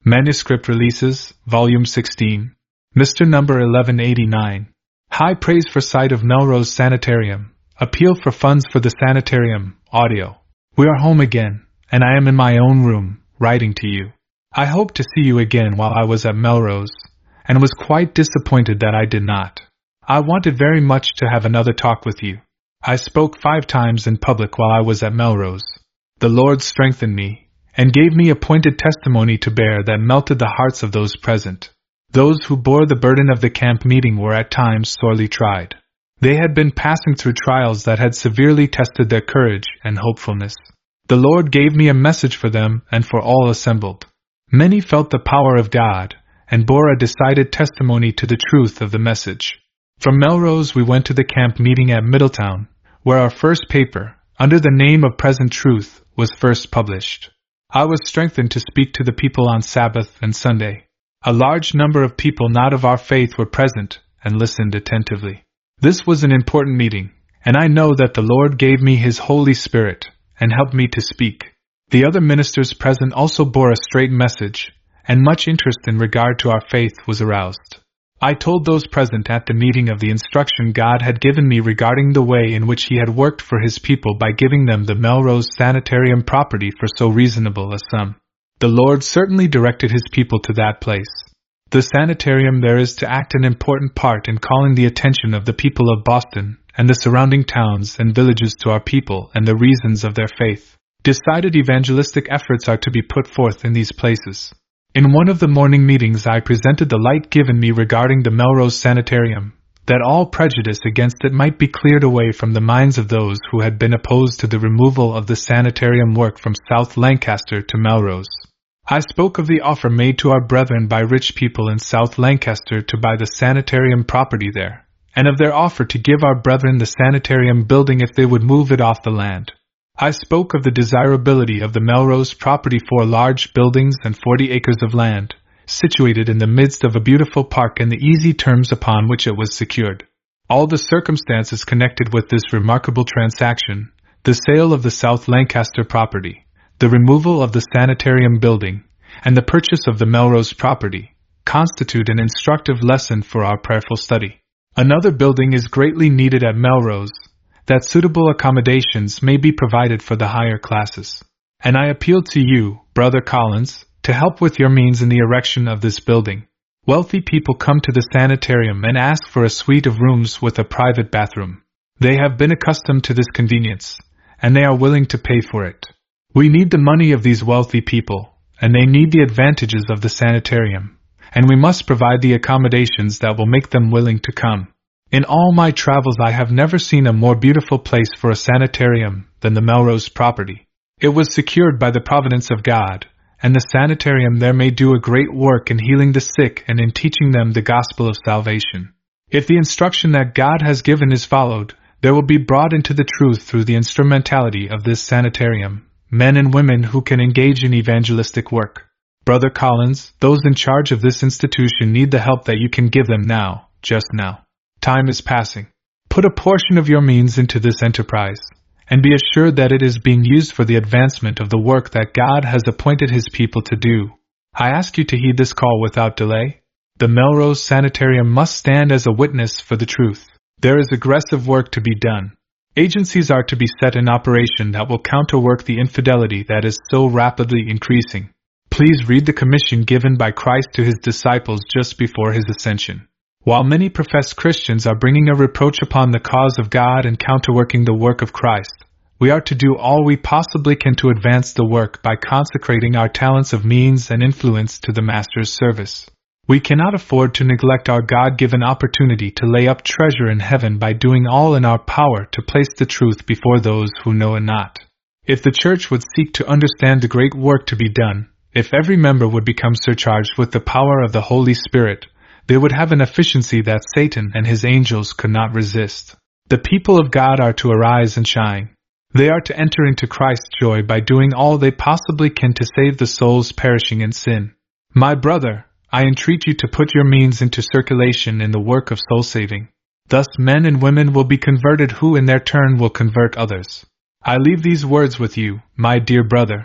Manuscript Releases, Volume 16. Mr. Number 1189. High praise for site of Melrose Sanitarium. Appeal for funds for the sanitarium, audio. We are home again, and I am in my own room, writing to you. I hoped to see you again while I was at Melrose, and was quite disappointed that I did not. I wanted very much to have another talk with you. I spoke 5 times in public while I was at Melrose. The Lord strengthened me, and gave me a pointed testimony to bear that melted the hearts of those present. Those who bore the burden of the camp meeting were at times sorely tried. They had been passing through trials that had severely tested their courage and hopefulness. The Lord gave me a message for them and for all assembled. Many felt the power of God, and bore a decided testimony to the truth of the message. From Melrose we went to the camp meeting at Middletown, where our first paper, under the name of Present Truth, was first published. I was strengthened to speak to the people on Sabbath and Sunday. A large number of people not of our faith were present, and listened attentively. This was an important meeting, and I know that the Lord gave me His Holy Spirit, and helped me to speak. The other ministers present also bore a straight message, and much interest in regard to our faith was aroused. I told those present at the meeting of the instruction God had given me regarding the way in which He had worked for His people by giving them the Melrose Sanitarium property for so reasonable a sum. The Lord certainly directed His people to that place. The sanitarium there is to act an important part in calling the attention of the people of Boston and the surrounding towns and villages to our people and the reasons of their faith. Decided evangelistic efforts are to be put forth in these places. In one of the morning meetings I presented the light given me regarding the Melrose Sanitarium, that all prejudice against it might be cleared away from the minds of those who had been opposed to the removal of the sanitarium work from South Lancaster to Melrose. I spoke of the offer made to our brethren by rich people in South Lancaster to buy the sanitarium property there, and of their offer to give our brethren the sanitarium building if they would move it off the land. I spoke of the desirability of the Melrose property, 4 large buildings and 40 acres of land, situated in the midst of a beautiful park, and the easy terms upon which it was secured. All the circumstances connected with this remarkable transaction, the sale of the South Lancaster property, the removal of the sanitarium building, and the purchase of the Melrose property, constitute an instructive lesson for our prayerful study. Another building is greatly needed at Melrose, that suitable accommodations may be provided for the higher classes. And I appeal to you, Brother Collins, to help with your means in the erection of this building. Wealthy people come to the sanitarium and ask for a suite of rooms with a private bathroom. They have been accustomed to this convenience, and they are willing to pay for it. We need the money of these wealthy people, and they need the advantages of the sanitarium, and we must provide the accommodations that will make them willing to come. In all my travels I have never seen a more beautiful place for a sanitarium than the Melrose property. It was secured by the providence of God, and the sanitarium there may do a great work in healing the sick and in teaching them the gospel of salvation. If the instruction that God has given is followed, there will be brought into the truth through the instrumentality of this sanitarium men and women who can engage in evangelistic work. Brother Collins, those in charge of this institution need the help that you can give them now, just now. Time is passing. Put a portion of your means into this enterprise, and be assured that it is being used for the advancement of the work that God has appointed His people to do. I ask you to heed this call without delay. The Melrose Sanitarium must stand as a witness for the truth. There is aggressive work to be done. Agencies are to be set in operation that will counterwork the infidelity that is so rapidly increasing. Please read the commission given by Christ to His disciples just before His ascension. While many professed Christians are bringing a reproach upon the cause of God and counterworking the work of Christ, we are to do all we possibly can to advance the work by consecrating our talents of means and influence to the Master's service. We cannot afford to neglect our God-given opportunity to lay up treasure in heaven by doing all in our power to place the truth before those who know it not. If the Church would seek to understand the great work to be done, if every member would become surcharged with the power of the Holy Spirit, they would have an efficiency that Satan and his angels could not resist. The people of God are to arise and shine. They are to enter into Christ's joy by doing all they possibly can to save the souls perishing in sin. My brother, I entreat you to put your means into circulation in the work of soul-saving. Thus men and women will be converted who in their turn will convert others. I leave these words with you, my dear brother,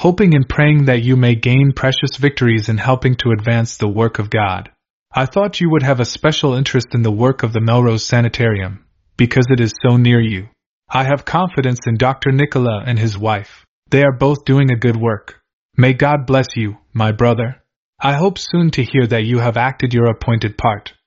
hoping and praying that you may gain precious victories in helping to advance the work of God. I thought you would have a special interest in the work of the Melrose Sanitarium, because it is so near you. I have confidence in Dr. Nicola and his wife. They are both doing a good work. May God bless you, my brother. I hope soon to hear that you have acted your appointed part.